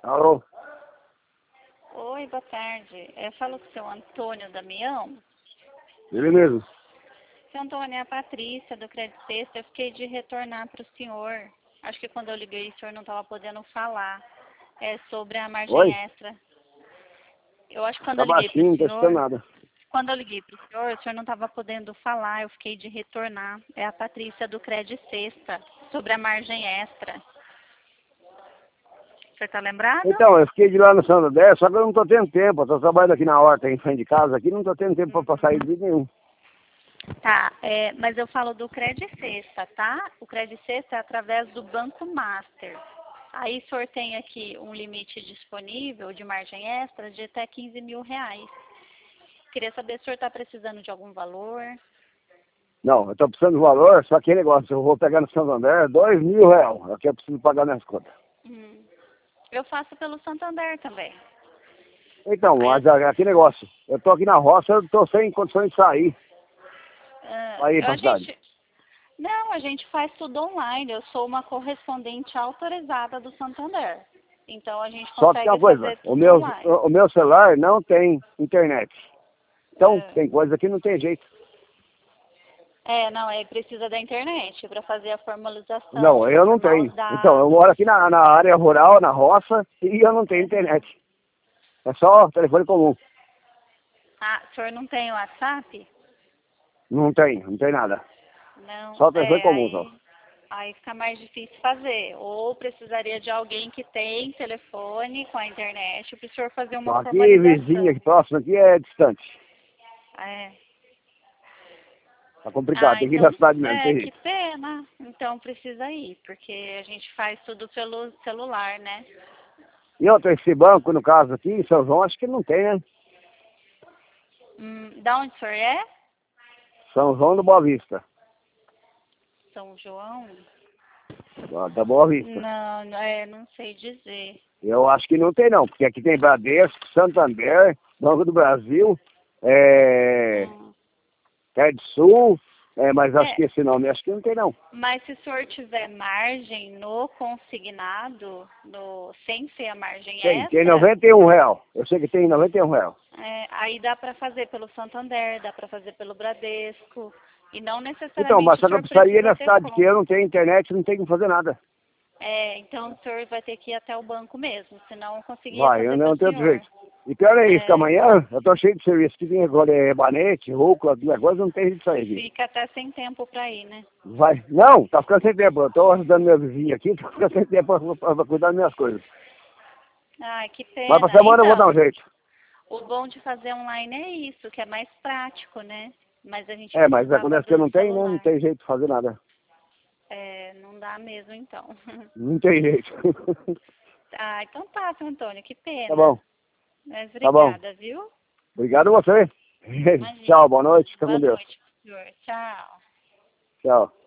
Alô? Oi, boa tarde. Eu falo com o seu Antônio Damião. Ele mesmo. Seu Antônio, é a Patrícia do Crédito Sexta. Eu fiquei de retornar para o senhor. Acho que quando eu liguei o senhor não estava podendo falar. É sobre a margem Oi? extra. Eu acho que quando Tá eu liguei para baixinho, o não tô escutando senhor... nada. Quando eu liguei para o senhor não estava podendo falar. Eu fiquei de retornar. É a Patrícia do Crédito Sexta. Sobre a margem extra. Você está lembrado? Então, eu fiquei de lá no Santander, só que eu não tô tendo tempo. Eu tô trabalhando aqui na horta, em frente de casa, aqui, não tô tendo tempo pra sair de jeito nenhum. Tá, mas eu falo do Crédito Sexta, tá? O Crédito Sexta é através do Banco Master. Aí o senhor tem aqui um limite disponível de margem extra de até 15 mil reais. Queria saber se o senhor está precisando de algum valor. Não, eu tô precisando do valor, só que negócio, eu vou pegar no Santander R$ 2.000. É o que eu preciso pagar minhas contas. Eu faço pelo Santander também. Então, Aí, mas aqui negócio, eu tô aqui na roça, eu tô sem condições de sair. Aí pra a cidade. gente... Não, a gente faz tudo online. Eu sou uma correspondente autorizada do Santander. Então a gente Só que tem consegue uma coisa, fazer tudo online. o meu celular não tem internet. Então, Ah. tem coisa que não tem jeito. Não, precisa da internet para fazer a formalização, Não, eu não confirmar tenho. os Então, eu dados. moro aqui na área rural, na roça, e eu não tenho internet. É só telefone comum. Ah, o senhor não tem WhatsApp? Não tem nada. Não, Só telefone comum, só. aí fica mais difícil fazer. Ou precisaria de alguém que tem telefone com a internet para o senhor fazer uma Então, aqui, vizinho, aqui formalização. próximo, aqui é distante. É. Tá complicado, Ah, tem que ir na então, cidade mesmo, tem que jeito. pena. Então precisa ir, porque a gente faz tudo pelo celular, né? E outra, esse banco, no caso aqui, em São João, acho que não tem, né? Da onde o senhor é? São João do Boa Vista. São João? Da Boa Vista. Não, não sei dizer. Eu acho que não tem não, porque aqui tem Bradesco, Santander, Banco do Brasil, Hum. Sul, mas acho É, que esse nome, acho que não tem não. mas se o senhor tiver margem no consignado, sem ser a margem Tem extra, R$ 91. Eu sei que tem R$ 91. aí dá para fazer pelo Santander, dá para fazer pelo Bradesco, e não Então, mas necessariamente o só que eu senhor precisaria ir precisa na ter cidade, porque conta. eu não tenho internet, não tenho como fazer nada. Então o senhor vai ter que ir até o banco mesmo, senão eu conseguiria Vai, eu fazer para não o tenho outro senhor. jeito. E pior é isso, que É, amanhã eu tô cheio de serviço. Que tem agora banete, rúcula, negócio, não tem jeito de sair aqui. fica até sem tempo para ir, né? Vai. Não, tá ficando sem tempo. Eu tô ajudando meu vizinho aqui, tá ficando sem tempo pra cuidar das minhas coisas. Ai, que Mas pra pena. semana eu vou dar um Então, jeito. o bom de fazer online é isso, que é mais prático, né? Mas a gente Mas precisava acontece que eu do não tenho, né? Não celular. tem jeito de fazer nada. Não dá mesmo, então. Não tem jeito. Ah, então tá, seu Antônio, que Tá pena. bom, Mas tá bom. obrigada, viu? Obrigado a você. Tchau, Imagina. boa noite, fica Boa com Deus. noite, senhor. Tchau. Tchau.